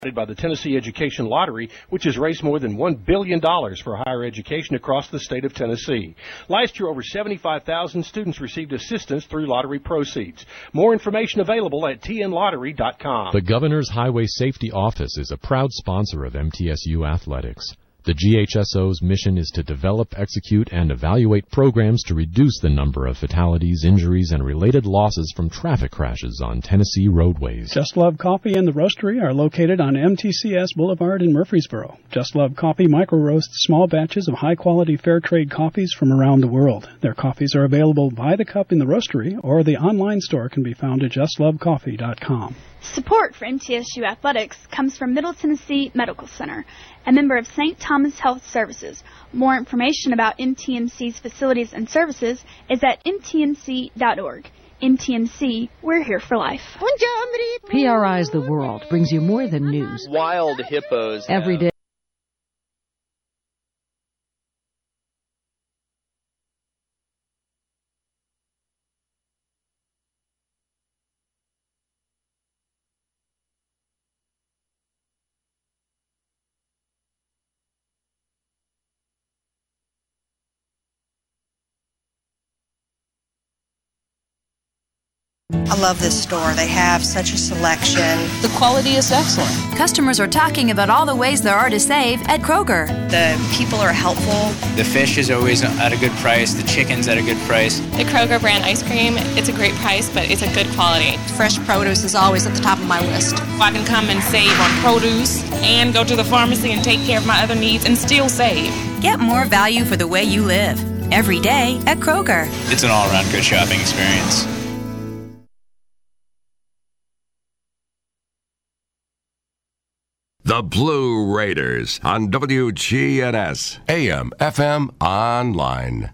by the Tennessee Education Lottery, which has raised more than $1 billion for higher education across the state of Tennessee. Last year, over 75,000 students received assistance through lottery proceeds. More information available at tnlottery.com. The Governor's Highway Safety Office is a proud sponsor of MTSU athletics. The GHSO's mission is to develop, execute, and evaluate programs to reduce the number of fatalities, injuries, and related losses from traffic crashes on Tennessee roadways. Just Love Coffee and the Roastery are located on MTCS Boulevard in Murfreesboro. Just Love Coffee micro-roasts small batches of high-quality fair trade coffees from around the world. Their coffees are available by the cup in the Roastery, or the online store can be found at justlovecoffee.com. Support for MTSU Athletics comes from Middle Tennessee Medical Center, a member of St. Thomas Health Services. More information about MTMC's facilities and services is at mtmc.org. MTMC, we're here for life. PRI's The World brings you more than news. Wild hippos. Every day. I love this store. They have such a selection. The quality is excellent. Customers are talking about all the ways there are to save at Kroger. The people are helpful. The fish is always at a good price. The chicken's at a good price. The Kroger brand ice cream, it's a great price, but it's a good quality. Fresh produce is always at the top of my list. I can come and save on produce and go to the pharmacy and take care of my other needs and still save. Get more value for the way you live. Every day at Kroger. It's an all-around good shopping experience. The Blue Raiders on WGNS, AM, FM, online.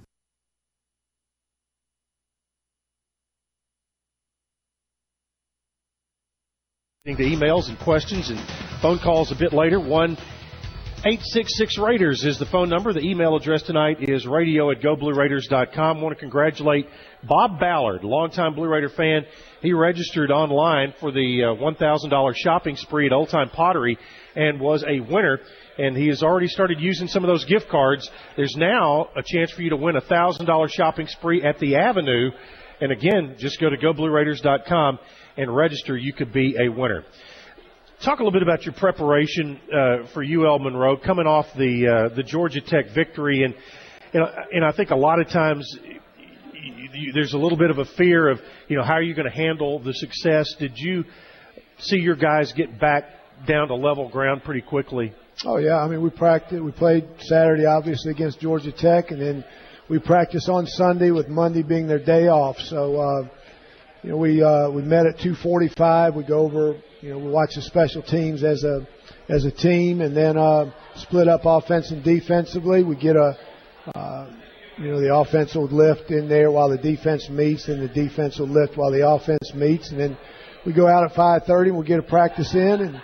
The emails and questions and phone calls a bit later. 1-866-RAIDERS is the phone number. The email address tonight is radio@goblueraiders.com. I want to congratulate Bob Ballard, longtime Blue Raider fan. He registered online for the $1,000 shopping spree at Old Time Pottery and was a winner, and he has already started using some of those gift cards. There's now a chance for you to win a $1,000 shopping spree at the Avenue. And again, just go to goblueraiders.com and register. You could be a winner. Talk a little bit about your preparation for UL Monroe, coming off the Georgia Tech victory, and I think a lot of times there's a little bit of a fear of how are you going to handle the success. Did you see your guys get back down to level ground pretty quickly? Oh yeah, I mean we practiced. We played Saturday obviously against Georgia Tech, and then we practiced on Sunday with Monday being their day off. So we met at 2:45. We go over. We watch the special teams as a team, and then split up offense and defensively. We get the offense will lift in there while the defense meets, and the defense will lift while the offense meets, and then we go out at 5:30 and we'll get a practice in, and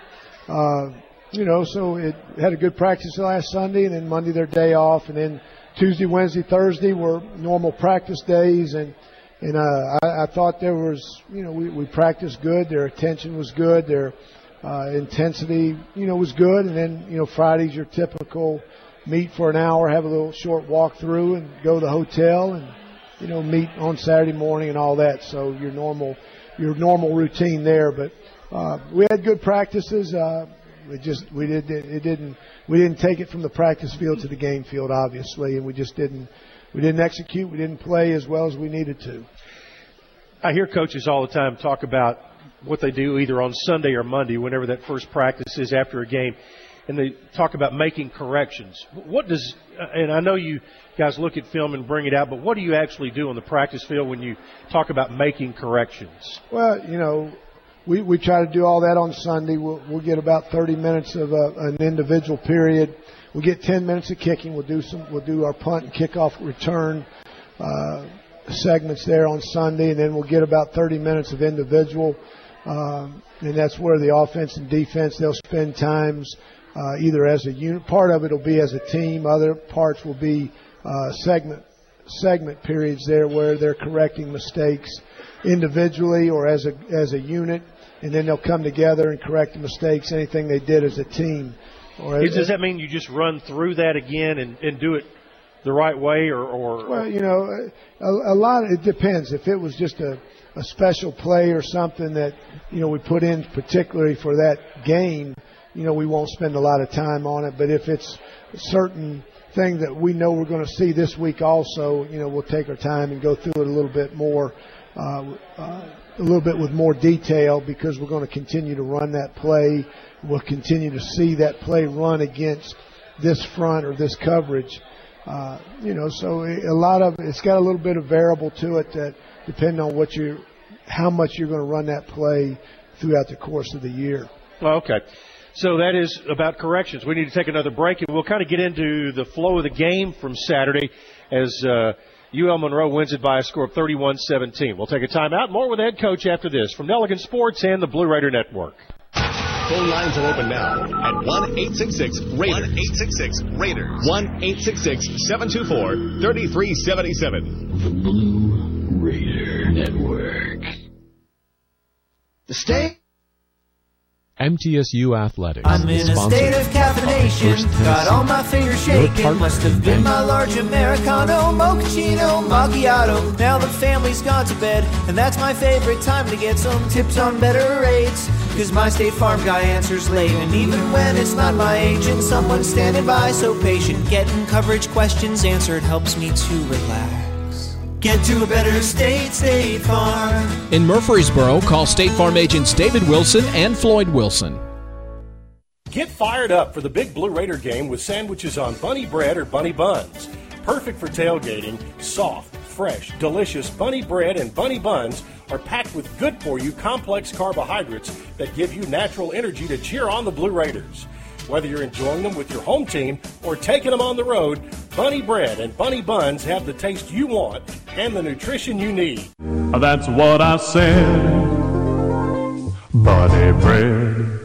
so it had a good practice last Sunday, and then Monday their day off, and then Tuesday, Wednesday, Thursday were normal practice days, and I thought there was, we practiced good. Their attention was good. Their intensity, was good. And then, Friday's your typical meet for an hour, have a little short walk through, and go to the hotel, and meet on Saturday morning and all that. So your normal routine there. But we had good practices. We didn't take it from the practice field to the game field, obviously, and we didn't execute. We didn't play as well as we needed to. I hear coaches all the time talk about what they do either on Sunday or Monday, whenever that first practice is after a game, and they talk about making corrections. And I know you guys look at film and bring it out, but what do you actually do on the practice field when you talk about making corrections? Well, we try to do all that on Sunday. We'll get about 30 minutes of an individual period. We'll get 10 minutes of kicking. We'll do our punt and kickoff return segments there on Sunday, and then we'll get about 30 minutes of individual. And that's where the offense and defense, they'll spend times either as a unit. Part of it will be as a team. Other parts will be segment periods there where they're correcting mistakes individually or as a unit. and then they'll come together and correct the mistakes, anything they did as a team. Does that mean you just run through that again and do it the right way, or? Well, a lot. It depends. If it was just a special play or something that we put in particularly for that game, we won't spend a lot of time on it. But if it's a certain thing that we know we're going to see this week, also, we'll take our time and go through it a little bit more, a little bit with more detail, because we're going to continue to run that play. We'll continue to see that play run against this front or this coverage. So a lot of it's got a little bit of variable to it that depending on how much you're going to run that play throughout the course of the year. Well, okay. So that is about corrections. We need to take another break, and we'll kind of get into the flow of the game from Saturday as UL Monroe wins it by a score of 31-17. We'll take a timeout. More with head coach after this from Nelligan Sports and the Blue Raider Network. Phone lines are open now at 1-866-RAIDERS. 1-866-RAIDERS. 1-866-724-3377. The Blue Raider Network. The state. MTSU Athletics. I'm in a state of caffeination. Got all my fingers shaking. Must have been my large Americano, mochaccino, macchiato. Now the family's gone to bed, and that's my favorite time to get some tips on better rates. Cause my State Farm guy answers late, and even when it's not my agent, someone's standing by so patient. Getting coverage questions answered helps me to relax. Get to a better state, State Farm. In Murfreesboro, call State Farm agents David Wilson and Floyd Wilson. Get fired up for the Big Blue Raider game with sandwiches on bunny bread or bunny buns. Perfect for tailgating, soft, fresh, delicious bunny bread and bunny buns are packed with good-for-you complex carbohydrates that give you natural energy to cheer on the Blue Raiders. Whether you're enjoying them with your home team or taking them on the road, bunny bread and bunny buns have the taste you want and the nutrition you need. That's what I said, bunny bread.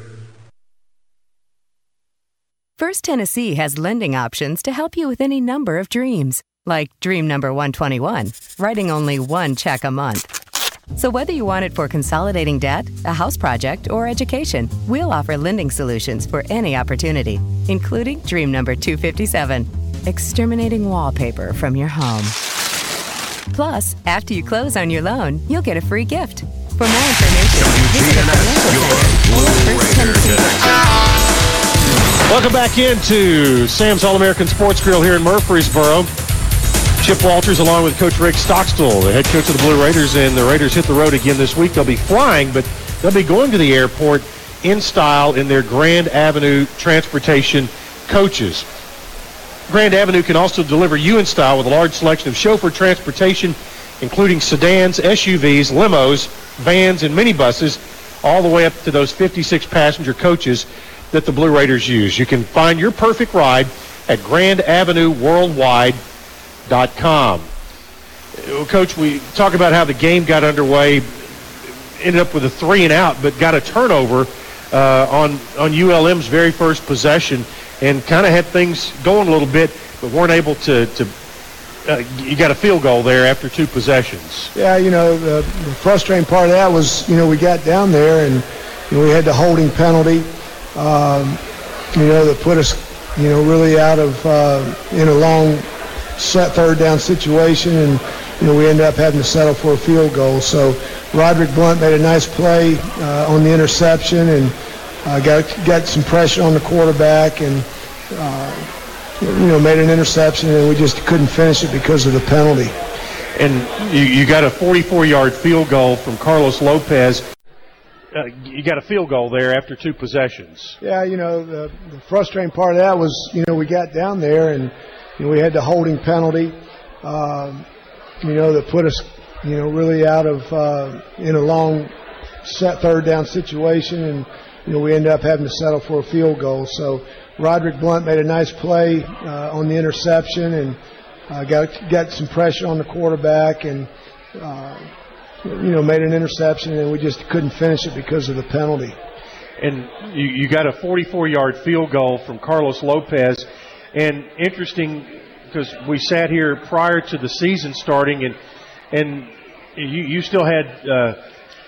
First Tennessee has lending options to help you with any number of dreams. Like dream number 121, writing only one check a month. So whether you want it for consolidating debt, a house project, or education, we'll offer lending solutions for any opportunity, including dream number 257, exterminating wallpaper from your home. Plus, after you close on your loan, you'll get a free gift. For more information, visit the Financial Center or First Tennessee. Welcome back into Sam's All-American Sports Grill here in Murfreesboro. Chip Walters along with Coach Rick Stockstill, the head coach of the Blue Raiders, and the Raiders hit the road again this week. They'll be flying, but they'll be going to the airport in style in their Grand Avenue transportation coaches. Grand Avenue can also deliver you in style with a large selection of chauffeur transportation, including sedans, SUVs, limos, vans, and minibuses, all the way up to those 56-passenger coaches that the Blue Raiders use. You can find your perfect ride at Grand Avenue Worldwide.com. Coach, we talk about how the game got underway, ended up with a 3-and-out, but got a turnover on ULM's very first possession and kind of had things going a little bit, but weren't able to you got a field goal there after 2 possessions. Yeah, the frustrating part of that was, we got down there and we had the holding penalty, that put us, really out of in a long set third down situation, and we ended up having to settle for a field goal. So Roderick Blunt made a nice play on the interception and got some pressure on the quarterback and made an interception, and we just couldn't finish it because of the penalty. And you got a 44-yard field goal from Carlos Lopez. You got a field goal there after 2 possessions. Yeah, the frustrating part of that was, we got down there and we had the holding penalty, that put us, really out of in a long set third down situation, and we ended up having to settle for a field goal. So Roderick Blunt made a nice play on the interception and got some pressure on the quarterback and made an interception, and we just couldn't finish it because of the penalty. And you got a 44-yard field goal from Carlos Lopez. And interesting, because we sat here prior to the season starting, and you still had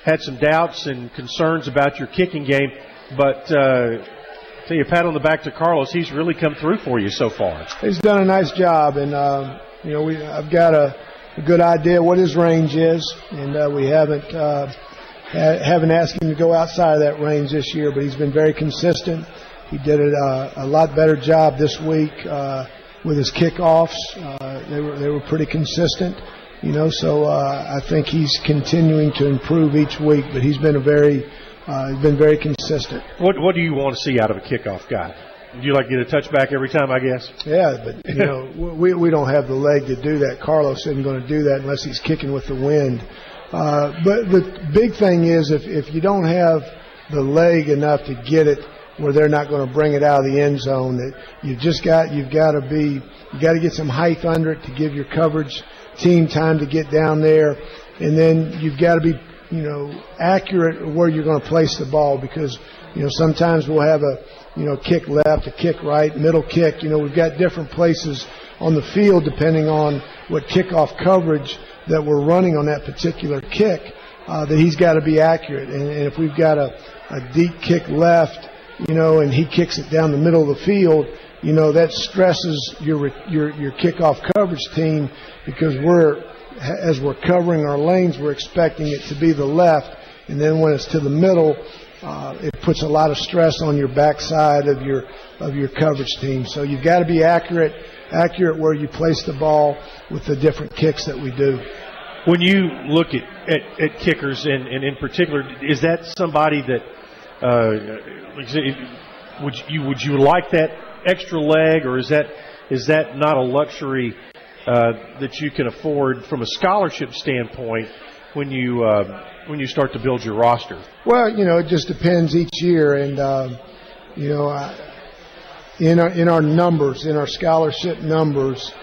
had some doubts and concerns about your kicking game, but tell you, a pat on the back to Carlos. He's really come through for you so far. He's done a nice job, and I've got a good idea what his range is, and we haven't asked him to go outside of that range this year, but he's been very consistent. He did a lot better job this week with his kickoffs. They were pretty consistent, so I think he's continuing to improve each week, but he's been very consistent. What do you want to see out of a kickoff guy? Would you like to get a touchback every time, I guess? Yeah, but we don't have the leg to do that. Carlos isn't going to do that unless he's kicking with the wind. But the big thing is if you don't have the leg enough to get it where they're not going to bring it out of the end zone, that you've got to get some height under it to give your coverage team time to get down there, and then you've got to be accurate where you're going to place the ball, because sometimes we'll have a kick left, a kick right, middle kick. We've got different places on the field depending on what kickoff coverage that we're running on that particular kick, that he's got to be accurate. And if we've got a deep kick left, and he kicks it down the middle of the field, that stresses your kickoff coverage team, because as we're covering our lanes, we're expecting it to be the left, and then when it's to the middle, it puts a lot of stress on your backside of your coverage team. So you've got to be accurate where you place the ball with the different kicks that we do. When you look at kickers, and in particular, is that somebody that would you like that extra leg, or is that not a luxury that you can afford from a scholarship standpoint when you start to build your roster? Well, it just depends each year, and in our numbers, in our scholarship numbers,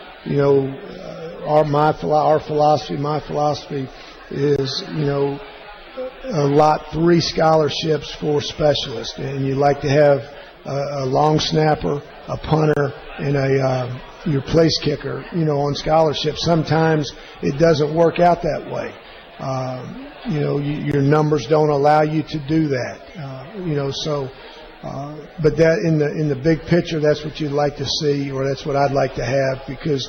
my philosophy is allot 3 scholarships for specialists, and you like to have a long snapper, a punter, and your place kicker, on scholarship. Sometimes it doesn't work out that way. Your numbers don't allow you to do that. But that in the big picture, that's what you'd like to see, or that's what I'd like to have, because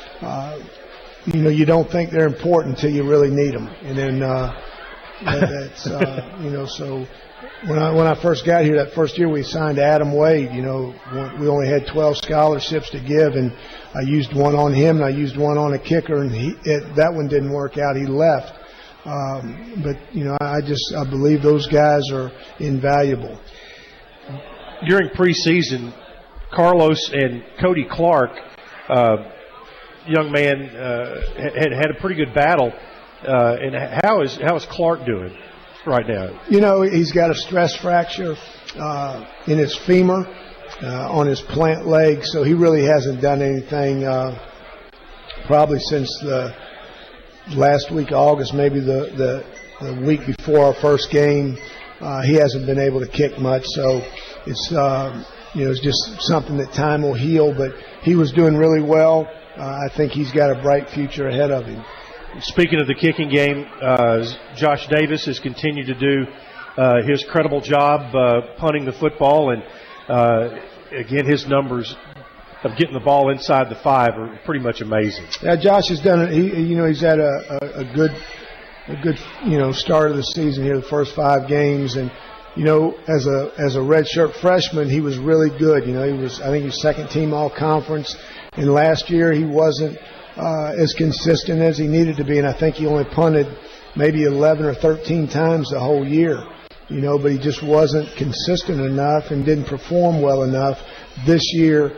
you don't think they're important until you really need them, and then that's so. When I first got here, that first year we signed Adam Wade, we only had 12 scholarships to give, and I used one on him and I used one on a kicker, and that one didn't work out. He left. But I believe those guys are invaluable. During preseason, Carlos and Cody Clark, young man, had a pretty good battle. And how is Clark doing right now? He's got a stress fracture in his femur on his plant leg, so he really hasn't done anything probably since the last week of August, maybe the week before our first game. He hasn't been able to kick much, so it's just something that time will heal. But he was doing really well. I think he's got a bright future ahead of him. Speaking of the kicking game, Josh Davis has continued to do his credible job punting the football, and again, his numbers of getting the ball inside the 5 are pretty much amazing. Yeah, Josh has done it. He's had a good start of the season here, the first 5 games, and as a redshirt freshman, he was really good. I think he was second team all conference, and last year he wasn't as consistent as he needed to be, and I think he only punted maybe 11 or 13 times the whole year. But he just wasn't consistent enough and didn't perform well enough. This year,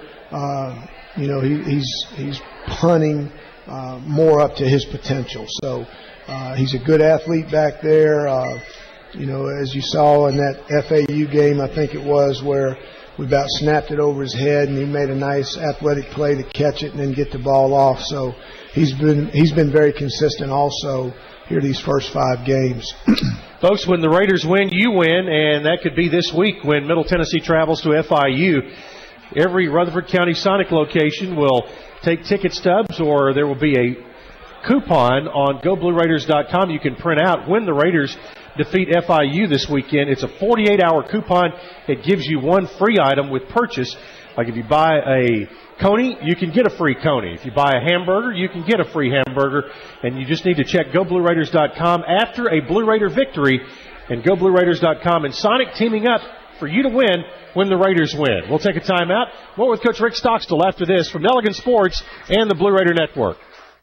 he's punting more up to his potential. So he's a good athlete back there. As you saw in that FAU game, I think it was, where we about snapped it over his head, and he made a nice athletic play to catch it and then get the ball off. So he's been very consistent also here these first 5 games. Folks, when the Raiders win, you win, and that could be this week when Middle Tennessee travels to FIU. Every Rutherford County Sonic location will take ticket stubs, or there will be a coupon on GoBlueRaiders.com you can print out when the Raiders defeat FIU this weekend. It's a 48-hour coupon. It gives you one free item with purchase. Like if you buy a Coney, you can get a free Coney. If you buy a hamburger, you can get a free hamburger. And you just need to check GoBlueRaiders.com after a Blue Raider victory, and GoBlueRaiders.com and Sonic teaming up for you to win when the Raiders win. We'll take a timeout. More with Coach Rick Stockstill after this from Nelligan Sports and the Blue Raider Network.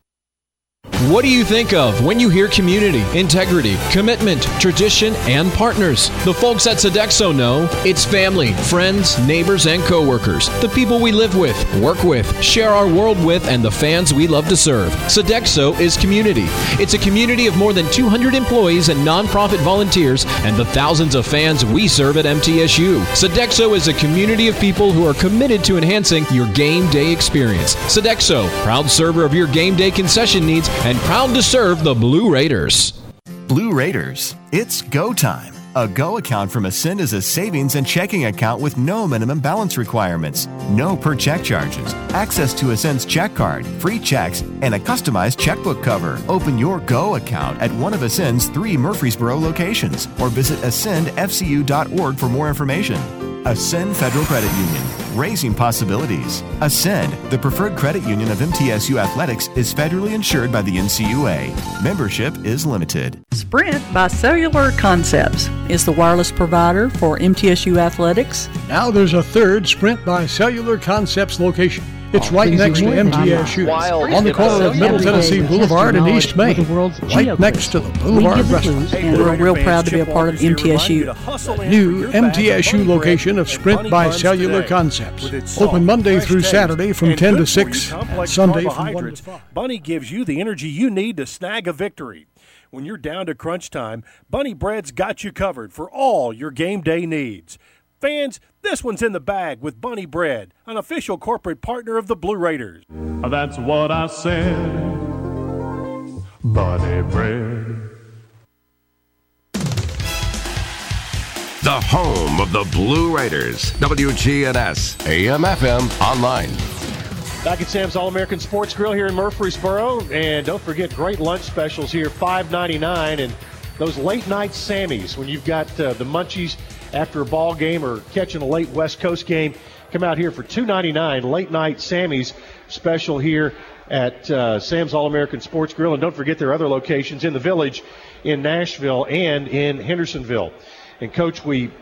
What do you think of when you hear community, integrity, commitment, tradition, and partners? The folks at Sodexo know it's family, friends, neighbors, and coworkers. The people we live with, work with, share our world with, and the fans we love to serve. Sodexo is community. It's a community of more than 200 employees and nonprofit volunteers and the thousands of fans we serve at MTSU. Sodexo is a community of people who are committed to enhancing your game day experience. Sodexo, proud server of your game day concession needs and proud to serve the Blue Raiders. Blue Raiders, it's go time. A Go account from Ascend is a savings and checking account with no minimum balance requirements, no per check charges, access to Ascend's check card, free checks, and a customized checkbook cover. Open your Go account at one of Ascend's 3 Murfreesboro locations or visit ascendfcu.org for more information. Ascend Federal Credit Union, raising possibilities. Ascend, the preferred credit union of MTSU Athletics, is federally insured by the NCUA. Membership is limited. Sprint by Cellular Concepts is the wireless provider for MTSU Athletics. Now there's a third Sprint by Cellular Concepts location. It's right next to MTSU, on the corner of Middle Tennessee Boulevard and East Main, right next to the Boulevard Restaurant. And we're real proud to be a part of MTSU. New MTSU location of Sprint by Cellular Concepts. Open Monday through Saturday from 10 to 6, and Sunday from 1 to 5. Bunny gives you the energy you need to snag a victory. When you're down to crunch time, Bunny Bread's got you covered for all your game day needs. Fans, this one's in the bag with Bunny Bread, an official corporate partner of the Blue Raiders. That's what I said. Bunny Bread. The home of the Blue Raiders. WGNS, AM, FM, online. Back at Sam's All-American Sports Grill here in Murfreesboro. And don't forget, great lunch specials here, $5.99. And those late-night Sammies, when you've got the munchies after a ball game or catching a late West Coast game, come out here for $2.99. Late-night Sammies special here at Sam's All-American Sports Grill. And don't forget there are other locations in the Village, in Nashville, and in Hendersonville. And, Coach,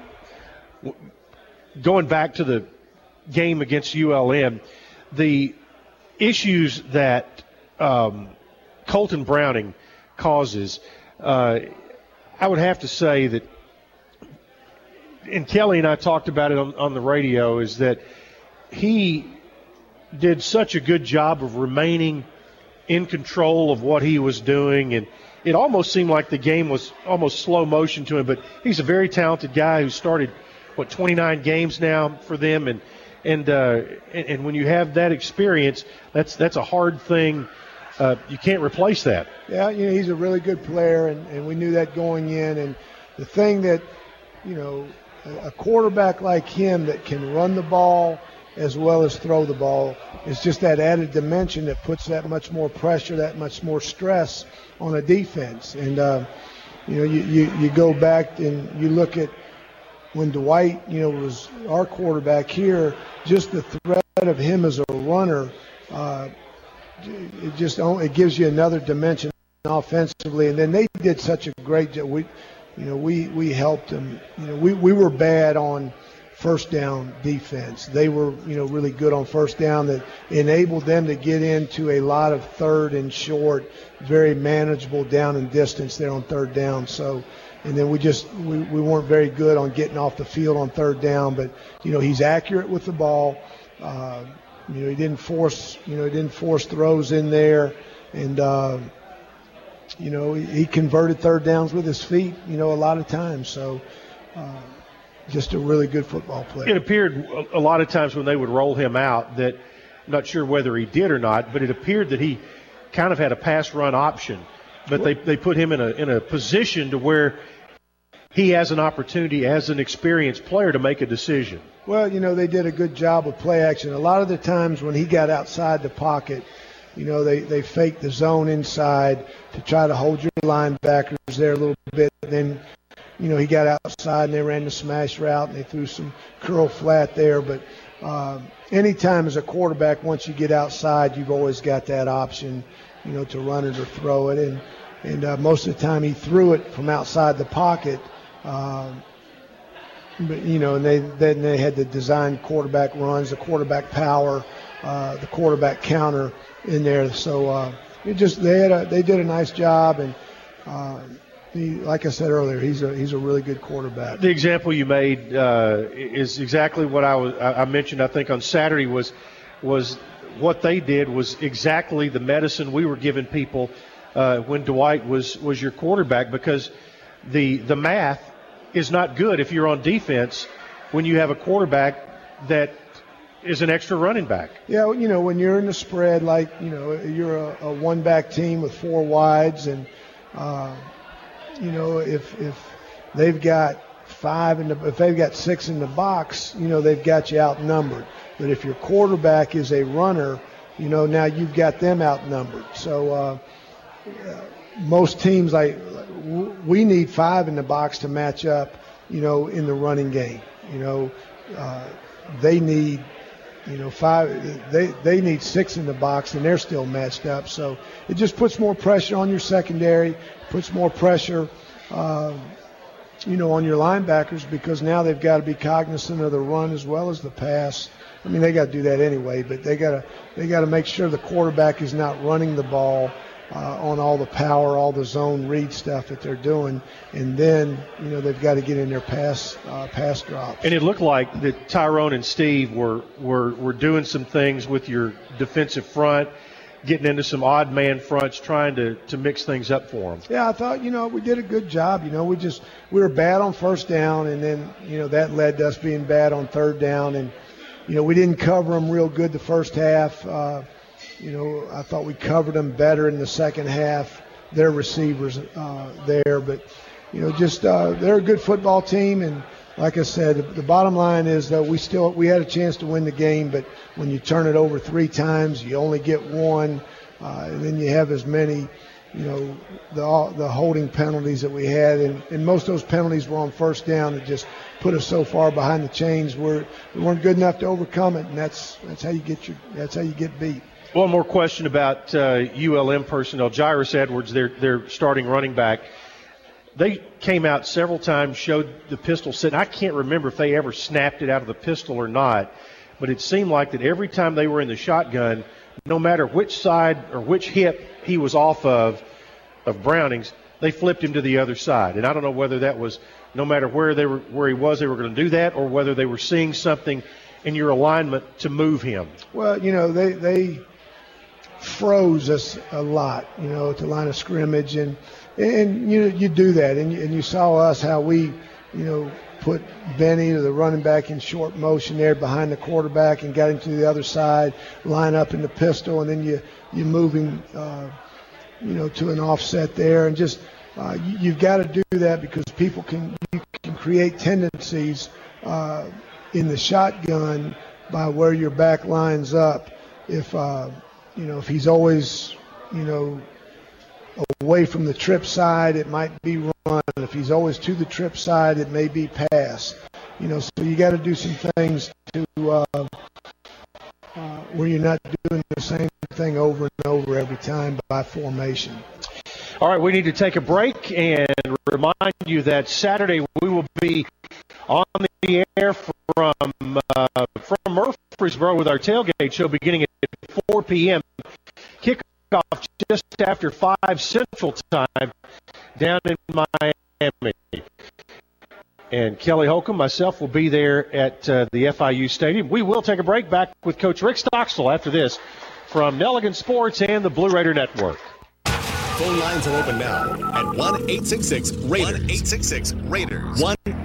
going back to the game against ULM, the issues that Colton Browning causes, I would have to say that, and Kelly and I talked about it on the radio, is that he did such a good job of remaining in control of what he was doing, and it almost seemed like the game was almost slow motion to him, but he's a very talented guy who started, 29 games now for them, and when you have that experience, that's a hard thing. You can't replace that. Yeah, he's a really good player, and we knew that going in. And the thing that, a quarterback like him that can run the ball as well as throw the ball is just that added dimension that puts that much more pressure, that much more stress on a defense. And, you go back and you look at when Dwight, was our quarterback here, just the threat of him as a runner, it gives you another dimension offensively. And then they did such a great job. We helped them. We were bad on first down defense. They were, really good on first down, that enabled them to get into a lot of third and short, very manageable down and distance there on third down. So, and then we weren't very good on getting off the field on third down, but, he's accurate with the ball. He didn't force throws in there, and, he converted third downs with his feet, a lot of times. So, just a really good football player. It appeared a lot of times when they would roll him out that, I'm not sure whether he did or not, but it appeared that he kind of had a pass run option. But they put him in a position to where he has an opportunity as an experienced player to make a decision. Well, they did a good job of play action. A lot of the times when he got outside the pocket, they faked the zone inside to try to hold your linebackers there a little bit. Then he got outside and they ran the smash route and they threw some curl flat there. But anytime as a quarterback, once you get outside, you've always got that option, to run it or throw it. And most of the time he threw it from outside the pocket. But and they had the design quarterback runs, the quarterback power, the quarterback counter in there. So they did a nice job, and like I said earlier, he's a really good quarterback. The example you made is exactly what I mentioned. I think on Saturday was what they did was exactly the medicine we were giving people when Dwight was your quarterback, because the math is not good if you're on defense when you have a quarterback that is an extra running back. Yeah, when you're in the spread, like, you're a one-back team with four wides, and, if they've got if they've got six in the box, they've got you outnumbered. But if your quarterback is a runner, now you've got them outnumbered. So most teams, we need five in the box to match up, in the running game. They need, five. They need six in the box, and they're still matched up. So it just puts more pressure on your secondary, puts more pressure, on your linebackers, because now they've got to be cognizant of the run as well as the pass. I mean, they got to do that anyway, but they got to make sure the quarterback is not running the ball on all the power, all the zone read stuff that they're doing, and then they've got to get in their pass drops. And it looked like that Tyrone and Steve were doing some things with your defensive front, getting into some odd man fronts, trying to mix things up for them. Yeah, I thought we did a good job. We were bad on first down, and then that led to us being bad on third down, and we didn't cover them real good the first half. I thought we covered them better in the second half, their receivers there. But, they're a good football team. And like I said, the bottom line is that we had a chance to win the game, but when you turn it over three times, you only get one. And then you have as many, the holding penalties that we had. And most of those penalties were on first down that just put us so far behind the chains where we weren't good enough to overcome it. And that's how you get beat. One more question about ULM personnel. Jairus Edwards, their starting running back. They came out several times, showed the pistol sitting. I can't remember if they ever snapped it out of the pistol or not, but it seemed like that every time they were in the shotgun, no matter which side or which hip he was off of Browning's, they flipped him to the other side. And I don't know whether that was no matter where he was, they were going to do that, or whether they were seeing something in your alignment to move him. Well, they froze us a lot, at the line of scrimmage, and you do that, and you saw us how we, put Benny, the running back, in short motion there behind the quarterback and got him to the other side, line up in the pistol, and then you move him, to an offset there, and just you've got to do that because you can create tendencies in the shotgun by where your back lines up. If he's always, away from the trip side, it might be run. If he's always to the trip side, it may be pass. So you got to do some things to where you're not doing the same thing over and over every time by formation. All right, we need to take a break and remind you that Saturday we will be on the air from Murfreesboro with our tailgate show beginning at 4 p.m. Kickoff just after 5 Central Time down in Miami. And Kelly Holcomb, myself, will be there at the FIU Stadium. We will take a break. Back with Coach Rick Stockstill after this from Nelligan Sports and the Blue Raider Network. Phone lines are open now at 1-866-RAIDERS. 1-866-RAIDERS.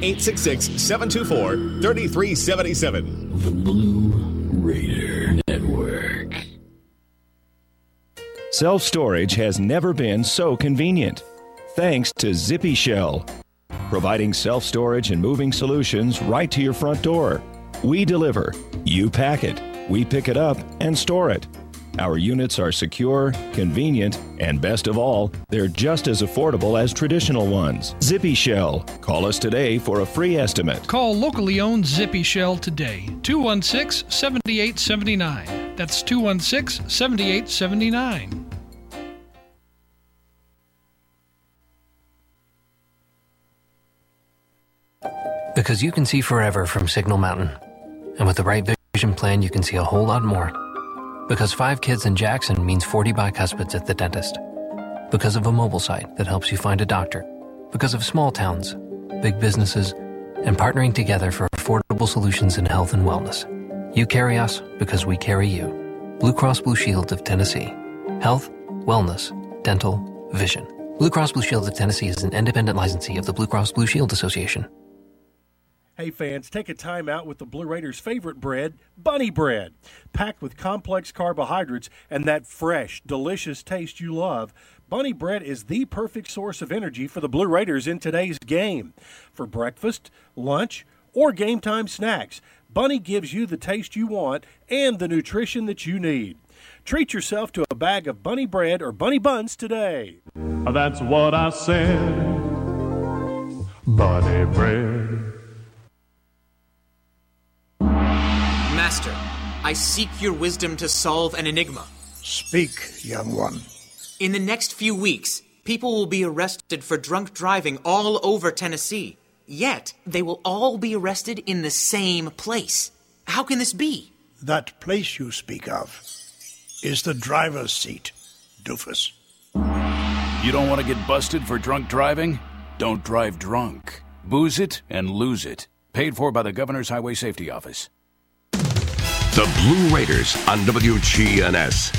1-866-724-3377. The Blue Raider Network. Self-storage has never been so convenient. Thanks to Zippy Shell, providing self-storage and moving solutions right to your front door. We deliver, you pack it, we pick it up and store it. Our units are secure, convenient, and best of all, they're just as affordable as traditional ones. Zippy Shell. Call us today for a free estimate. Call locally owned Zippy Shell today. 216-7879. That's 216-7879. Because you can see forever from Signal Mountain. And with the right vision plan, you can see a whole lot more. Because 5 kids in Jackson means 40 bicuspids at the dentist. Because of a mobile site that helps you find a doctor. Because of small towns, big businesses, and partnering together for affordable solutions in health and wellness. You carry us because we carry you. Blue Cross Blue Shield of Tennessee. Health, wellness, dental, vision. Blue Cross Blue Shield of Tennessee is an independent licensee of the Blue Cross Blue Shield Association. Hey fans, take a time out with the Blue Raiders' favorite bread, Bunny Bread. Packed with complex carbohydrates and that fresh, delicious taste you love, Bunny Bread is the perfect source of energy for the Blue Raiders in today's game. For breakfast, lunch, or game time snacks, Bunny gives you the taste you want and the nutrition that you need. Treat yourself to a bag of Bunny Bread or Bunny Buns today. That's what I said. Bunny Bread. Master, I seek your wisdom to solve an enigma. Speak, young one. In the next few weeks, people will be arrested for drunk driving all over Tennessee. Yet, they will all be arrested in the same place. How can this be? That place you speak of is the driver's seat, doofus. You don't want to get busted for drunk driving? Don't drive drunk. Booze it and lose it. Paid for by the Governor's Highway Safety Office. The Blue Raiders on WGNS.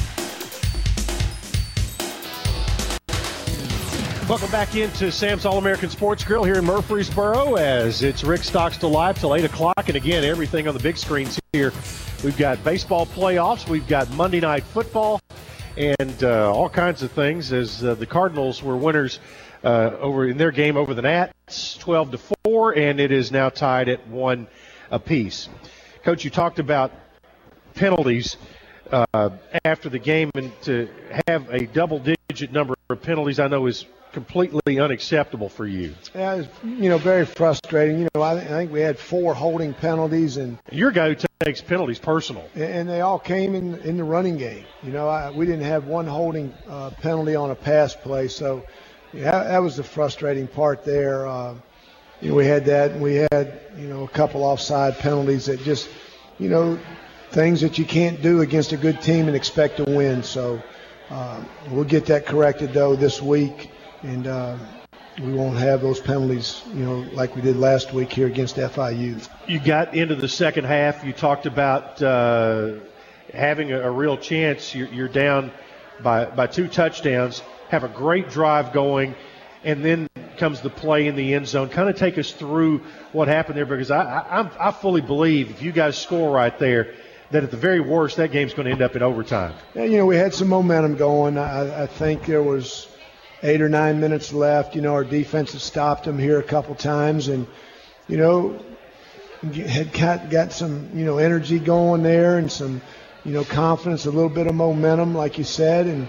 Welcome back into Sam's All-American Sports Grill here in Murfreesboro as it's Rick Stockstill live till 8 o'clock. And again, everything on the big screens here. We've got baseball playoffs. We've got Monday Night Football and all kinds of things as the Cardinals were winners over in their game over the Nats, 12-4, and it is now tied at 1 apiece. Coach, you talked about penalties after the game, and to have a double-digit number of penalties, I know is completely unacceptable for you. Yeah, it's, very frustrating. I think we had 4 holding penalties, and you're a guy who takes penalties personal, and they all came in the running game. We didn't have one holding penalty on a pass play, so that was the frustrating part there. We had that, and we had a couple offside penalties that just things that you can't do against a good team and expect to win. So we'll get that corrected, though, this week, and we won't have those penalties, like we did last week here against FIU. You got into the second half. You talked about having a real chance. You're down by 2 touchdowns, have a great drive going, and then comes the play in the end zone. Kind of take us through what happened there, because I fully believe if you guys score right there, that at the very worst, that game's going to end up in overtime. Yeah, we had some momentum going. I think there was 8 or 9 minutes left. Our defense had stopped them here a couple times, and, had got some, energy going there and some, confidence, a little bit of momentum, like you said, and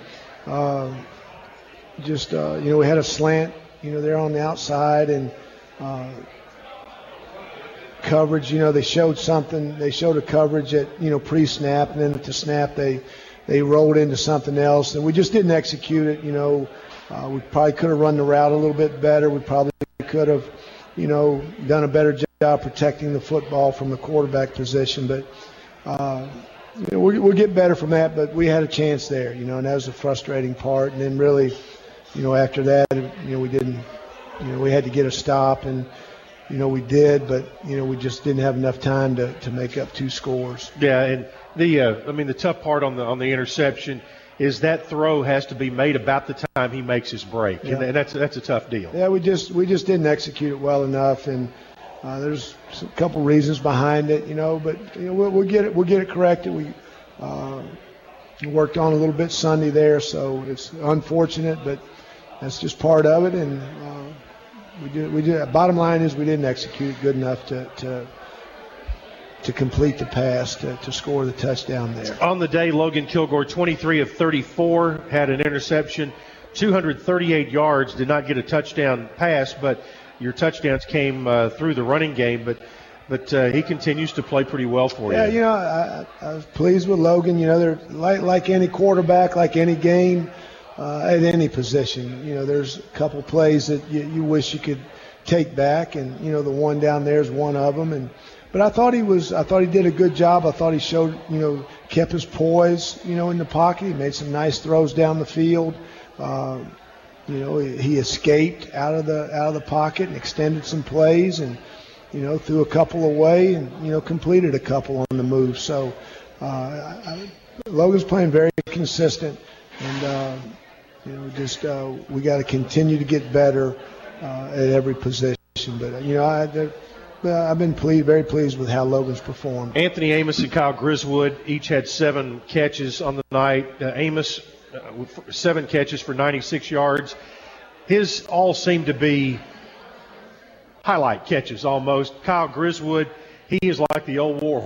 we had a slant, there on the outside, and coverage, they showed something. They showed a coverage at, pre-snap, and then at the snap they rolled into something else, and we just didn't execute it. We probably could have run the route a little bit better. We probably could have, done a better job protecting the football from the quarterback position. But we'll get better from that. But we had a chance there, and that was the frustrating part. And then really, after that, we didn't, we had to get a stop, and we did, but we just didn't have enough time to make up 2 scores. Yeah, and the tough part on the interception is that throw has to be made about the time he makes his break, yeah. And that's a tough deal. Yeah, we just didn't execute it well enough, and there's a couple reasons behind it, but we'll get it corrected. We worked on a little bit Sunday there, so it's unfortunate, but that's just part of it, and we did. Bottom line is we didn't execute it good enough to to complete the pass to score the touchdown there. On the day, Logan Kilgore, 23 of 34, had an interception, 238 yards, did not get a touchdown pass, but your touchdowns came through the running game. But he continues to play pretty well for you. Yeah, I was pleased with Logan. They're like any quarterback, like any game, at any position. There's a couple plays that you wish you could take back, and the one down there is one of them. But I thought he did a good job. I thought he showed, kept his poise, in the pocket. He made some nice throws down the field. He escaped out of the pocket and extended some plays, and threw a couple away, and completed a couple on the move. So Logan's playing very consistent, and we got to continue to get better at every position. But I've been very pleased with how Logan's performed. Anthony Amos and Kyle Griswood each had 7 catches on the night. Amos, 7 catches for 96 yards. His all seemed to be highlight catches almost. Kyle Griswood, he is like the old war.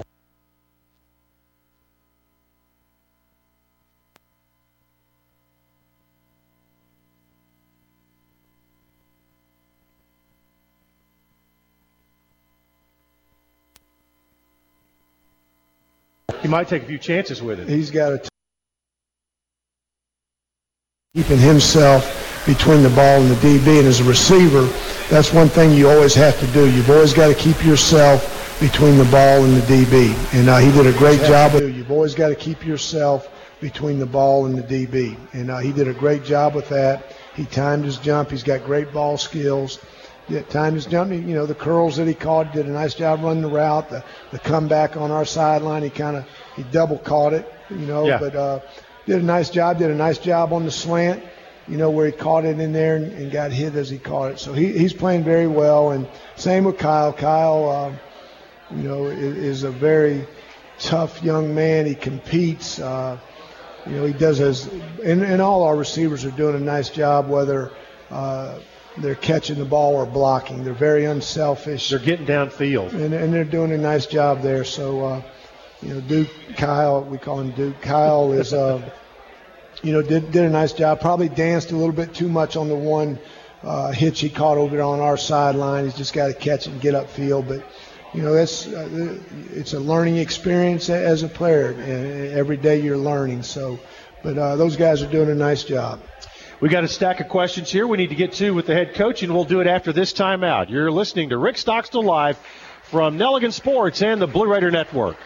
He might take a few chances with it. He's got to keeping himself between the ball and the DB, and as a receiver, that's one thing you always have to do. You've always got to keep yourself between the ball and the DB, and he did a great job. You've always got to keep yourself between the ball and the DB, and he did a great job with that. He timed his jump. He's got great ball skills. Timed his jump. The curls that he caught, did a nice job running the route. The comeback on our sideline, he double caught it, but did a nice job. Did a nice job on the slant, where he caught it in there and got hit as he caught it. So he's playing very well, and same with Kyle. Kyle, is a very tough young man. He competes. He does and all our receivers are doing a nice job, whether they're catching the ball or blocking. They're very unselfish. They're getting downfield. And they're doing a nice job there. So, Duke, Kyle, we call him Duke. Kyle is, did a nice job. Probably danced a little bit too much on the one hitch he caught over there on our sideline. He's just got to catch it and get upfield. But, it's a learning experience as a player. And every day you're learning. So, but those guys are doing a nice job. We got a stack of questions here we need to get to with the head coach, and we'll do it after this timeout. You're listening to Rick Stockstill Live from Nelligan Sports and the Blue Raider Network.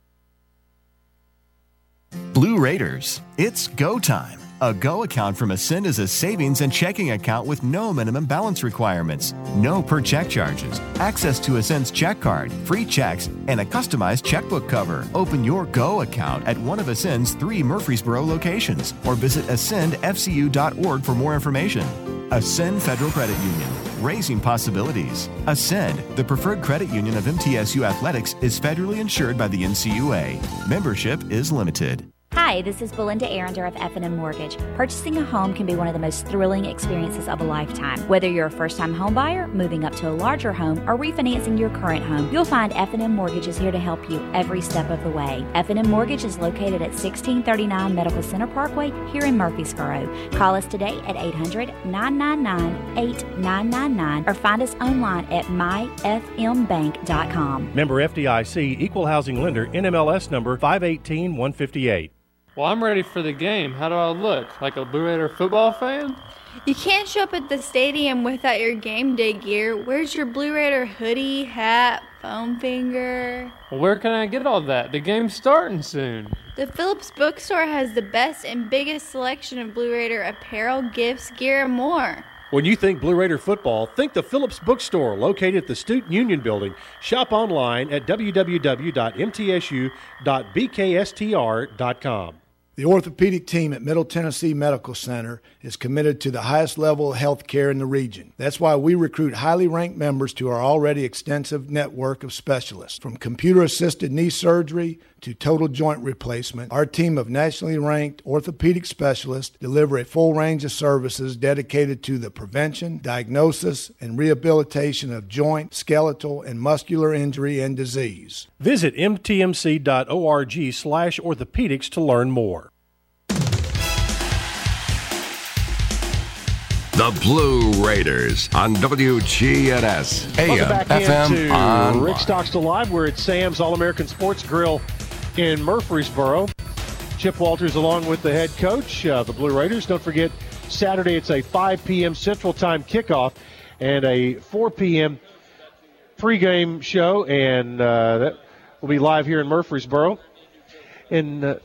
Blue Raiders, it's go time. A Go account from Ascend is a savings and checking account with no minimum balance requirements, no per check charges, access to Ascend's check card, free checks, and a customized checkbook cover. Open your Go account at one of Ascend's 3 Murfreesboro locations or visit ascendfcu.org for more information. Ascend Federal Credit Union, raising possibilities. Ascend, the preferred credit union of MTSU Athletics, is federally insured by the NCUA. Membership is limited. Hi, this is Belinda Arender of F&M Mortgage. Purchasing a home can be one of the most thrilling experiences of a lifetime. Whether you're a first-time home buyer, moving up to a larger home, or refinancing your current home, you'll find F&M Mortgage is here to help you every step of the way. F&M Mortgage is located at 1639 Medical Center Parkway here in Murfreesboro. Call us today at 800-999-8999 or find us online at myfmbank.com. Member FDIC, Equal Housing Lender, NMLS number 518158. Well, I'm ready for the game. How do I look? Like a Blue Raider football fan? You can't show up at the stadium without your game day gear. Where's your Blue Raider hoodie, hat, foam finger? Well, where can I get all that? The game's starting soon. The Phillips Bookstore has the best and biggest selection of Blue Raider apparel, gifts, gear, and more. When you think Blue Raider football, think the Phillips Bookstore located at the Student Union Building. Shop online at www.mtsu.bkstr.com. The orthopedic team at Middle Tennessee Medical Center is committed to the highest level of health care in the region. That's why we recruit highly ranked members to our already extensive network of specialists. From computer-assisted knee surgery to total joint replacement, our team of nationally ranked orthopedic specialists deliver a full range of services dedicated to the prevention, diagnosis, and rehabilitation of joint, skeletal, and muscular injury and disease. Visit mtmc.org/orthopedics to learn more. The Blue Raiders on WGNS AM Welcome back FM into on Rick Stockstill Live. We're at Sam's All-American Sports Grill in Murfreesboro. Chip Walters along with the head coach of the Blue Raiders. Don't forget, Saturday it's a 5 p.m. Central Time kickoff and a 4 p.m. pregame show, and that will be live here in Murfreesboro. And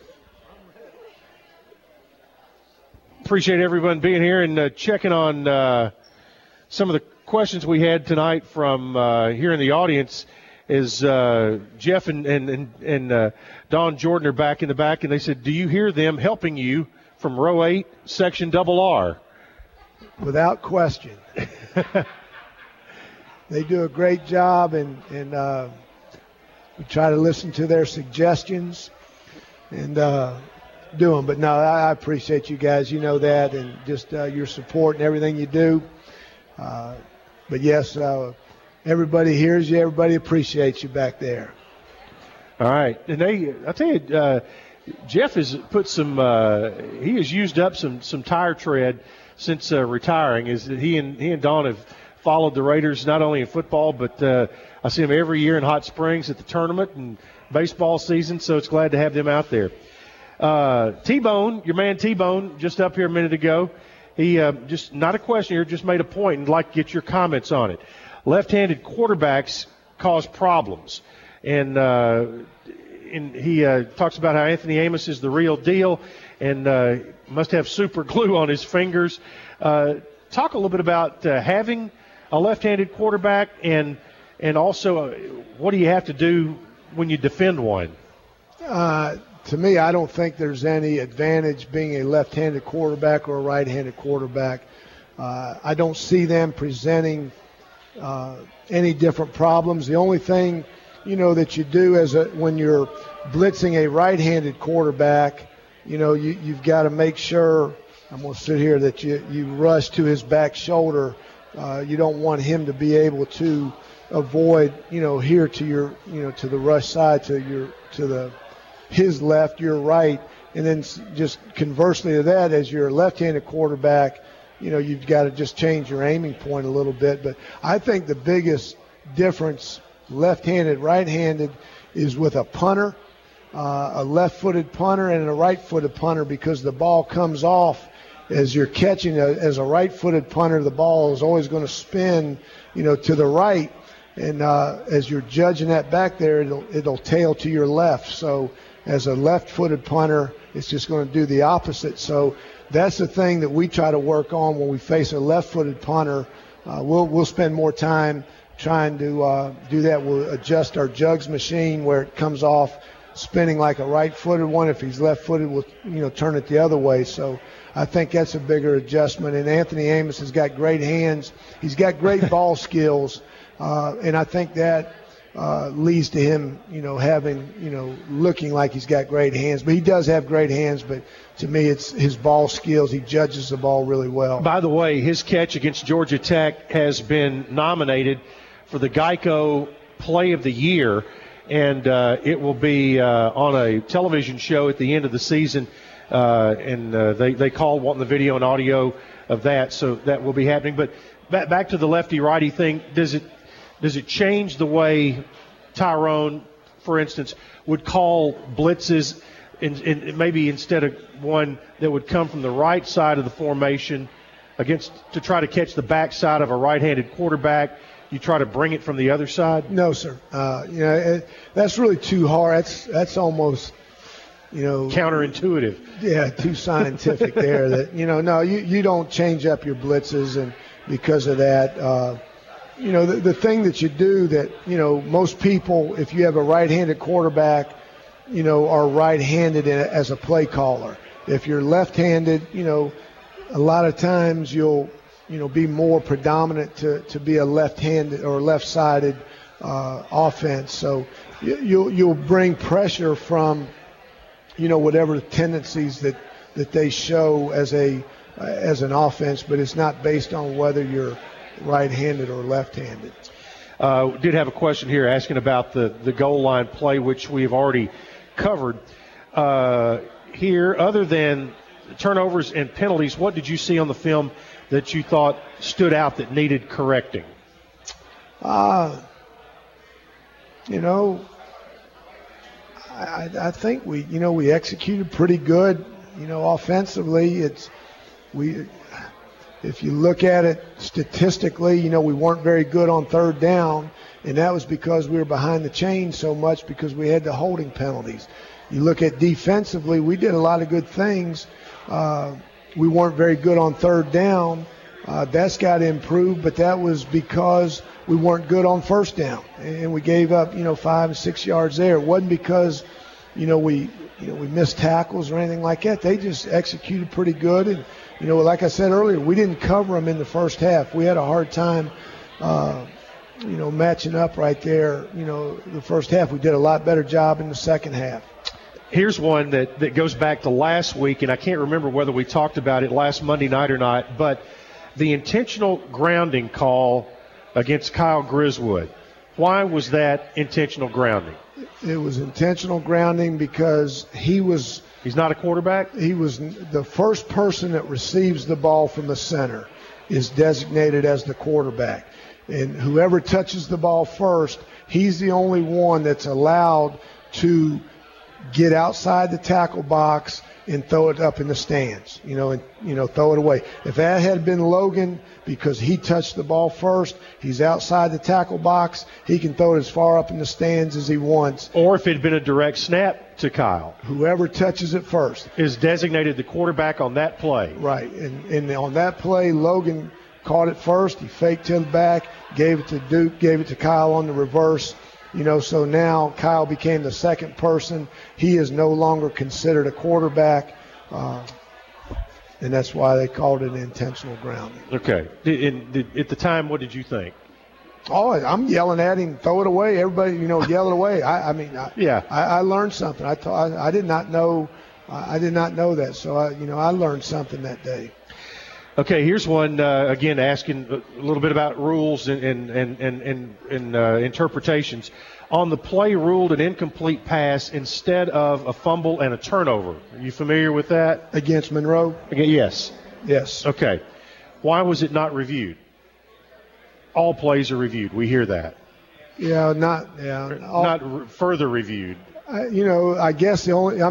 appreciate everyone being here and checking on some of the questions we had tonight from here in the audience. Is Jeff and Don Jordan are back in the back, and they said, do you hear them helping you from row 8, section RR? Without question. They do a great job, and we try to listen to their suggestions and do them. But no, I appreciate you guys. You know that, and just your support and everything you do. But yes, everybody hears you. Everybody appreciates you back there. All right, and I tell you, Jeff has put some. He has used up some tire tread since retiring. Is that he and Don have followed the Raiders not only in football, but I see them every year in Hot Springs at the tournament and baseball season. So it's glad to have them out there. T-Bone, your man T-Bone, just up here a minute ago. He just not a question here, just made a point and like to get your comments on it. Left-handed quarterbacks cause problems, and he talks about how Anthony Amos is the real deal and must have super glue on his fingers. Talk a little bit about having a left-handed quarterback and also what do you have to do when you defend one? To me, I don't think there's any advantage being a left-handed quarterback or a right-handed quarterback. I don't see them presenting any different problems. The only thing, that you do when you're blitzing a right-handed quarterback, you've got to make sure, I'm going to sit here, that you rush to his back shoulder. You don't want him to be able to avoid, here to your, to the rush side, his left, your right, and then just conversely to that, as your left-handed quarterback, you've got to just change your aiming point a little bit. But I think the biggest difference, left-handed, right-handed, is with a punter, a left-footed punter and a right-footed punter, because the ball comes off as you're catching. As a right-footed punter, the ball is always going to spin, to the right. And as you're judging that back there, it'll tail to your left. So as a left-footed punter, it's just going to do the opposite. So that's the thing that we try to work on when we face a left-footed punter. We'll spend more time trying to do that. We'll adjust our jugs machine where it comes off spinning like a right-footed one. If he's left-footed, we'll turn it the other way. So I think that's a bigger adjustment. And Anthony Amos has got great hands. He's got great ball skills, and I think that leads to him, having, looking like he's got great hands. But he does have great hands, but to me it's his ball skills. He judges the ball really well. By the way, his catch against Georgia Tech has been nominated for the Geico Play of the Year, and it will be on a television show at the end of the season, and they called wanting the video and audio of that, so that will be happening. But back to the lefty-righty thing, does it change the way Tyrone, for instance, would call blitzes, in maybe instead of one that would come from the right side of the formation to try to catch the backside of a right-handed quarterback, you try to bring it from the other side? No, sir. That's really too hard. That's almost, counterintuitive. Yeah, too scientific there. That no, you don't change up your blitzes, and because of that. The thing that you do that, most people, if you have a right-handed quarterback, are right-handed as a play caller. If you're left-handed, a lot of times you'll, be more predominant to be a left-handed or left-sided offense. So you'll bring pressure from, whatever tendencies that they show as an offense, but it's not based on whether you're right-handed or left-handed. Did have a question here asking about the goal line play, which we've already covered. Here, other than turnovers and penalties, what did you see on the film that you thought stood out that needed correcting? I think we executed pretty good. Offensively, if you look at it statistically, we weren't very good on third down, and that was because we were behind the chain so much because we had the holding penalties. You look at defensively, we did a lot of good things. We weren't very good on third down. That's got to improve, but that was because we weren't good on first down, and we gave up 5 and 6 yards there. It wasn't because we missed tackles or anything like that. They just executed pretty good, and like I said earlier, we didn't cover them in the first half. We had a hard time matching up right there. The first half, we did a lot better job in the second half. Here's one that goes back to last week, and I can't remember whether we talked about it last Monday night or not, but the intentional grounding call against Kyle Griswood. Why was that intentional grounding? It was intentional grounding because he's not a quarterback? He was the first person that receives the ball from the center is designated as the quarterback. And whoever touches the ball first, he's the only one that's allowed to get outside the tackle box and throw it up in the stands, throw it away. If that had been Logan, because he touched the ball first, he's outside the tackle box, he can throw it as far up in the stands as he wants. Or if it had been a direct snap to Kyle. Whoever touches it first is designated the quarterback on that play. Right, and on that play, Logan caught it first, he faked to the back, gave it to Duke, gave it to Kyle on the reverse. So now Kyle became the second person. He is no longer considered a quarterback, and that's why they called it an intentional grounding. Okay. At the time, what did you think? Oh, I'm yelling at him, throw it away. Everybody, yell it away. I learned something. I did not know. I did not know that. So I learned something that day. Okay, here's one, again, asking a little bit about rules and interpretations. On the play ruled an incomplete pass instead of a fumble and a turnover. Are you familiar with that? Against Monroe? Yes. Yes. Okay. Why was it not reviewed? All plays are reviewed. We hear that. Yeah, not further reviewed. I guess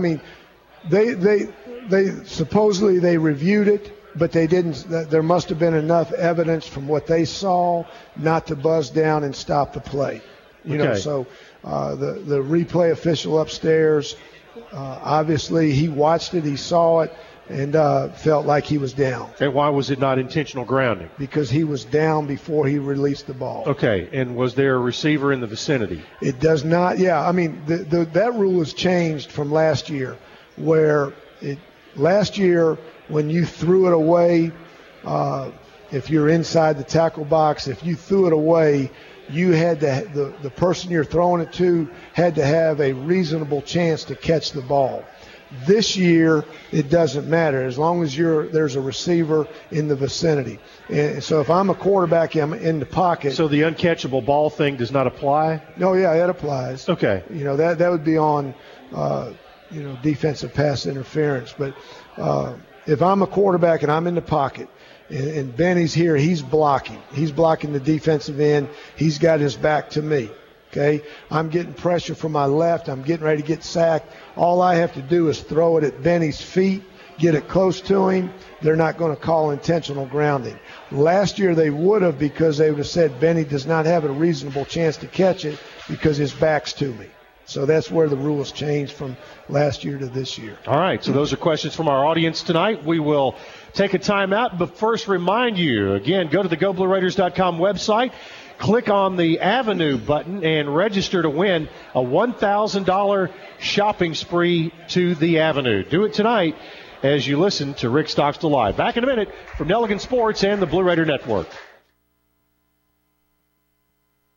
they supposedly they reviewed it. But they didn't. There must have been enough evidence from what they saw not to buzz down and stop the play. So the replay official upstairs, obviously he watched it, he saw it, and felt like he was down. And why was it not intentional grounding? Because he was down before he released the ball. Okay. And was there a receiver in the vicinity? It does not. Yeah. That rule has changed from last year, where last year. When you threw it away, if you're inside the tackle box, if you threw it away, you had to the person you're throwing it to had to have a reasonable chance to catch the ball. This year, it doesn't matter as long as there's a receiver in the vicinity. And so if I'm a quarterback, I'm in the pocket. So the uncatchable ball thing does not apply? No, yeah, that applies. Okay. That would be on defensive pass interference, but. If I'm a quarterback and I'm in the pocket and Benny's here, he's blocking. He's blocking the defensive end. He's got his back to me, okay? I'm getting pressure from my left. I'm getting ready to get sacked. All I have to do is throw it at Benny's feet, get it close to him. They're not going to call intentional grounding. Last year they would have because they would have said Benny does not have a reasonable chance to catch it because his back's to me. So that's where the rules changed from last year to this year. All right, so those are questions from our audience tonight. We will take a timeout, but first remind you, again, go to the GoBlueRaiders.com website, click on the Avenue button, and register to win a $1,000 shopping spree to the Avenue. Do it tonight as you listen to Rick Stockstill Live. Back in a minute from Nelligan Sports and the Blue Raider Network.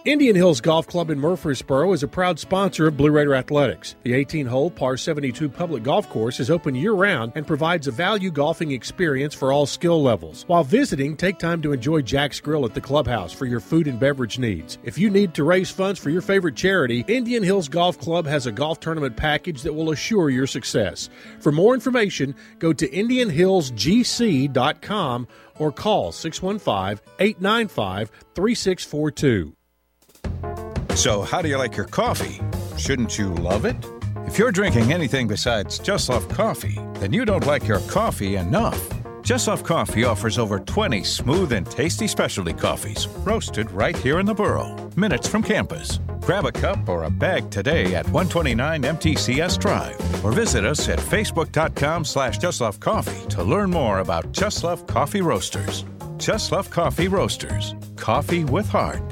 Indian Hills Golf Club in Murfreesboro is a proud sponsor of Blue Raider Athletics. The 18-hole par 72 public golf course is open year-round and provides a value golfing experience for all skill levels. While visiting, take time to enjoy Jack's Grill at the clubhouse for your food and beverage needs. If you need to raise funds for your favorite charity, Indian Hills Golf Club has a golf tournament package that will assure your success. For more information, go to IndianHillsGC.com or call 615-895-3642. So, how do you like your coffee? Shouldn't you love it? If you're drinking anything besides Just Love Coffee, then you don't like your coffee enough. Just Love Coffee offers over 20 smooth and tasty specialty coffees, roasted right here in the borough, minutes from campus. Grab a cup or a bag today at 129 MTCS Drive, or visit us at facebook.com/justlovecoffee to learn more about Just Love Coffee Roasters. Just Love Coffee Roasters. Coffee with heart.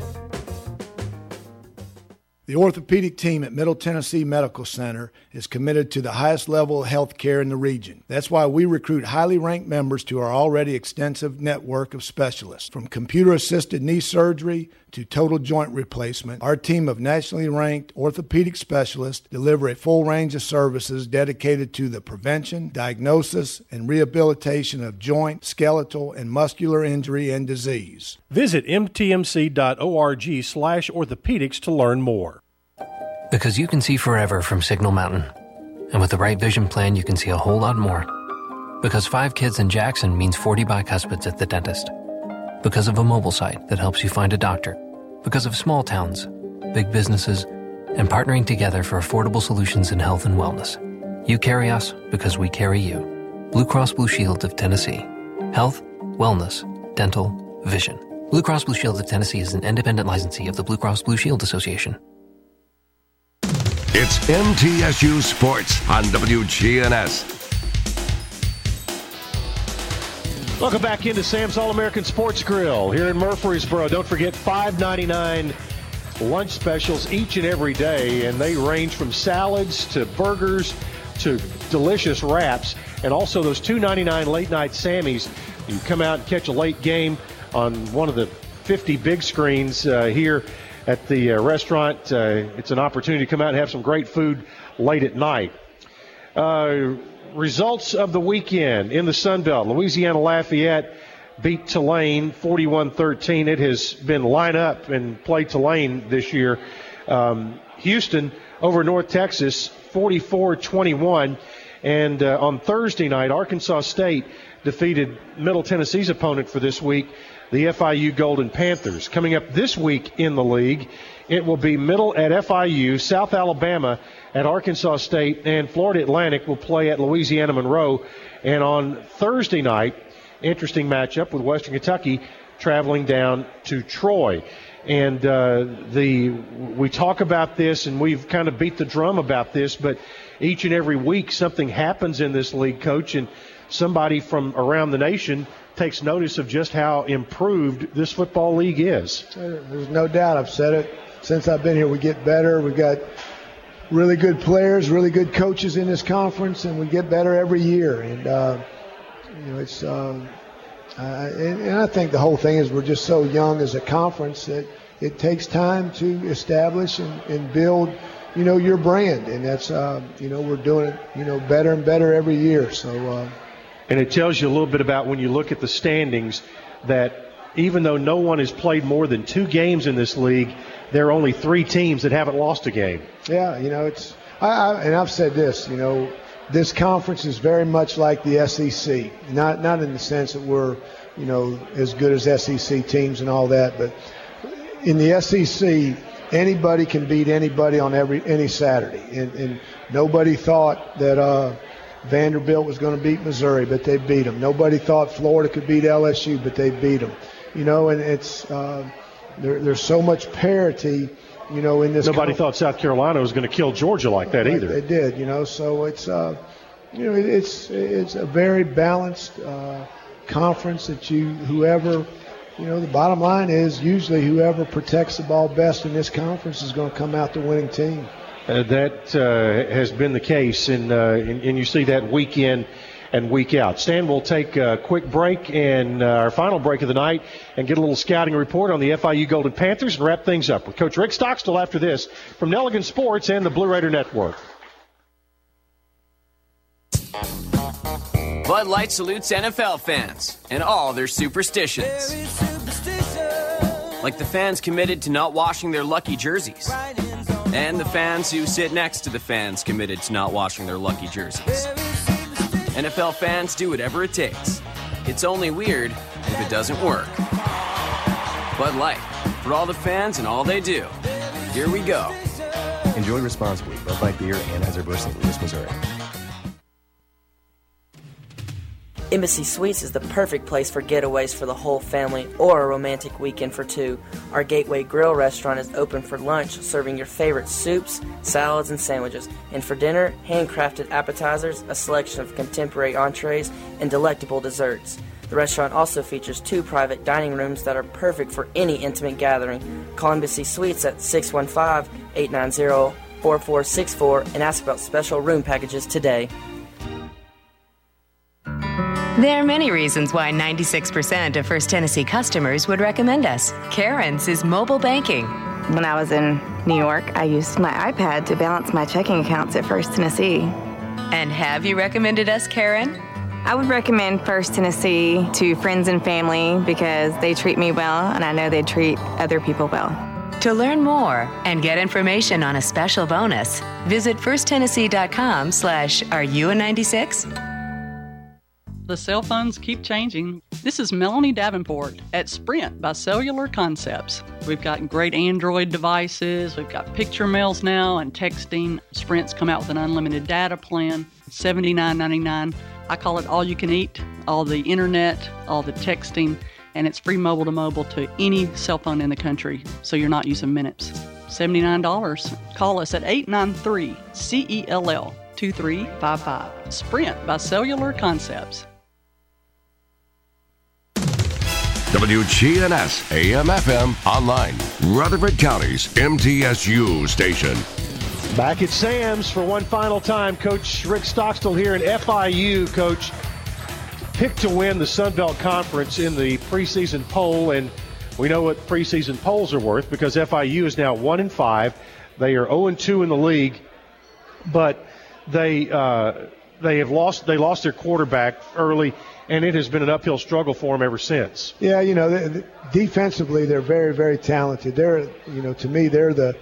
The orthopedic team at Middle Tennessee Medical Center is committed to the highest level of health care in the region. That's why we recruit highly ranked members to our already extensive network of specialists. From computer-assisted knee surgery to total joint replacement, our team of nationally ranked orthopedic specialists deliver a full range of services dedicated to the prevention, diagnosis, and rehabilitation of joint, skeletal, and muscular injury and disease. Visit mtmc.org/orthopedics to learn more. Because you can see forever from Signal Mountain. And with the right vision plan, you can see a whole lot more. Because 5 kids in Jackson means 40 bicuspids at the dentist. Because of a mobile site that helps you find a doctor. Because of small towns, big businesses, and partnering together for affordable solutions in health and wellness. You carry us because we carry you. Blue Cross Blue Shield of Tennessee. Health, wellness, dental, vision. Blue Cross Blue Shield of Tennessee is an independent licensee of the Blue Cross Blue Shield Association. It's MTSU Sports on WGNS. Welcome back into Sam's All-American Sports Grill here in Murfreesboro. Don't forget $5.99 lunch specials each and every day, and they range from salads to burgers to delicious wraps, and also those $2.99 late-night Sammys. You come out and catch a late game on one of the 50 big screens here at the restaurant. It's an opportunity to come out and have some great food late at night. Results of the weekend in the Sun Belt. Louisiana Lafayette beat Tulane 41-13. It has been line up and play Tulane this year. Houston over North Texas 44-21. And on Thursday night, Arkansas State defeated Middle Tennessee's opponent for this week, the FIU Golden Panthers. Coming up this week in the league, it will be Middle at FIU, South Alabama at Arkansas State, and Florida Atlantic will play at Louisiana Monroe. And on Thursday night, interesting matchup with Western Kentucky traveling down to Troy. And we talk about this, and we've kind of beat the drum about this, but each and every week something happens in this league, Coach, and somebody from around the nation takes notice of just how improved this football league is. There's no doubt. I've said it since I've been here. We get better. We've got really good players, really good coaches in this conference, and we get better every year. And it's and I think the whole thing is we're just so young as a conference that it takes time to establish and build, your brand. And that's we're doing it, better and better every year. So. And it tells you a little bit about, when you look at the standings, that even though no one has played more than 2 games in this league, there are only 3 teams that haven't lost a game. Yeah, and I've said this, this conference is very much like the SEC. Not in the sense that we're, as good as SEC teams and all that, but in the SEC, anybody can beat anybody on any Saturday. And nobody thought that Vanderbilt was going to beat Missouri, but they beat them. Nobody thought Florida could beat LSU, but they beat them. And it's there's so much parity, in this. Nobody thought South Carolina was going to kill Georgia like that either. They did, So it's it's a very balanced conference that whoever. The bottom line is usually whoever protects the ball best in this conference is going to come out the winning team. That has been the case, and you see that week in and week out. Stan, we'll take a quick break and our final break of the night and get a little scouting report on the FIU Golden Panthers and wrap things up with Coach Rick Stockstill after this from Nelligan Sports and the Blue Raider Network. Bud Light salutes NFL fans and all their superstitions. Like the fans committed to not washing their lucky jerseys. And the fans who sit next to the fans committed to not washing their lucky jerseys. NFL fans do whatever it takes. It's only weird if it doesn't work. Bud Light, for all the fans and all they do. Here we go. Enjoy responsibly. Bud Light Beer, Anheuser-Busch, St. Louis, Missouri. Embassy Suites is the perfect place for getaways for the whole family or a romantic weekend for two. Our Gateway Grill restaurant is open for lunch, serving your favorite soups, salads, and sandwiches. And for dinner, handcrafted appetizers, a selection of contemporary entrees, and delectable desserts. The restaurant also features 2 private dining rooms that are perfect for any intimate gathering. Call Embassy Suites at 615-890-4464 and ask about special room packages today. There are many reasons why 96% of First Tennessee customers would recommend us. Karen's is mobile banking. When I was in New York, I used my iPad to balance my checking accounts at First Tennessee. And have you recommended us, Karen? I would recommend First Tennessee to friends and family because they treat me well and I know they treat other people well. To learn more and get information on a special bonus, visit firsttennessee.com/areyou96. The cell phones keep changing. This is Melanie Davenport at Sprint by Cellular Concepts. We've got great Android devices. We've got picture mails now and texting. Sprint's come out with an unlimited data plan, $79.99. I call it all you can eat, all the internet, all the texting, and it's free mobile to mobile to any cell phone in the country, so you're not using minutes. $79. Call us at 893-CELL-2355. Sprint by Cellular Concepts. WGNS AM/FM online, Rutherford County's MTSU station. Back at Sam's for one final time. Coach Rick Stockstill here in FIU. Coach, picked to win the Sun Belt Conference in the preseason poll, and we know what preseason polls are worth because FIU is now 1-5. They are 0-2 in the league, but they lost their quarterback early, and it has been an uphill struggle for them ever since. Yeah, defensively they're very, very talented. They're, to me, they're the,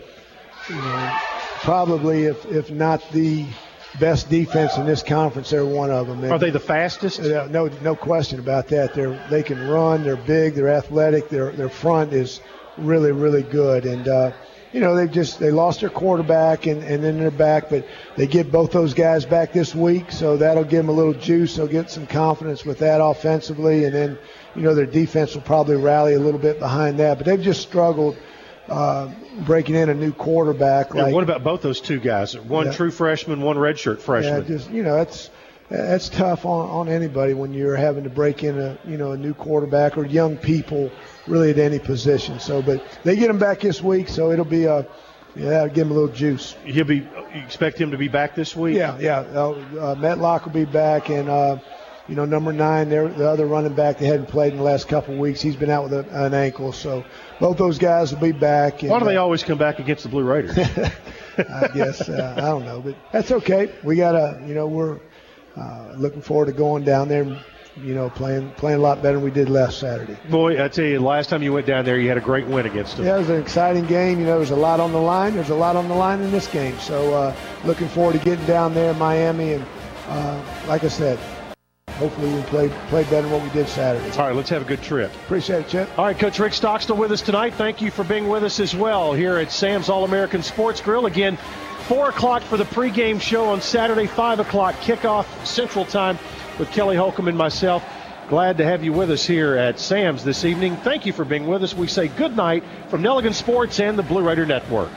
probably if not the best defense in this conference. They're one of them. And are they the fastest? No question about that. They can run. They're big. They're athletic. Their front is really, really good. And they lost their quarterback and then they're back, but they get both those guys back this week, so that'll give them a little juice. They'll get some confidence with that offensively, and then their defense will probably rally a little bit behind that. But they've just struggled breaking in a new quarterback. Yeah, what about both those two guys? One true freshman, one redshirt freshman. Yeah, that's tough on anybody when you're having to break in a new quarterback or young people really at any position. So, but they get him back this week, so it'll be give him a little juice. You expect him to be back this week? Yeah. Metlock will be back, and number 9, the other running back they hadn't played in the last couple of weeks. He's been out with an ankle, so both those guys will be back. Why do they always come back against the Blue Raiders? I guess I don't know, but that's okay. We gotta, we're looking forward to going down there and, playing a lot better than we did last Saturday. Boy, I tell you, last time you went down there, you had a great win against them. Yeah, it was an exciting game. There was a lot on the line. There's a lot on the line in this game. So looking forward to getting down there in Miami. And like I said, hopefully we play better than what we did Saturday. All right, let's have a good trip. Appreciate it, Chip. All right, Coach Rick Stockstill with us tonight. Thank you for being with us as well here at Sam's All-American Sports Grill. Again, 4 o'clock for the pregame show on Saturday, 5 o'clock kickoff Central Time with Kelly Holcomb and myself. Glad to have you with us here at Sam's this evening. Thank you for being with us. We say good night from Nelligan Sports and the Blue Raider Network.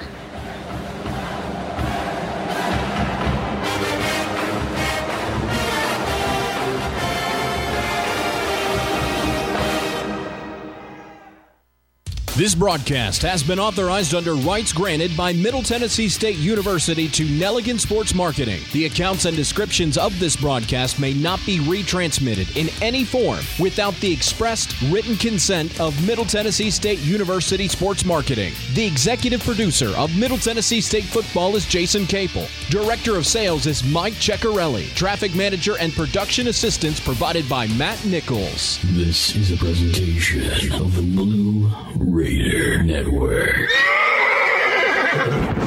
This broadcast has been authorized under rights granted by Middle Tennessee State University to Nelligan Sports Marketing. The accounts and descriptions of this broadcast may not be retransmitted in any form without the expressed written consent of Middle Tennessee State University Sports Marketing. The executive producer of Middle Tennessee State football is Jason Capel. Director of sales is Mike Ceccarelli. Traffic manager and production assistance provided by Matt Nichols. This is a presentation of the Blue Raider Network.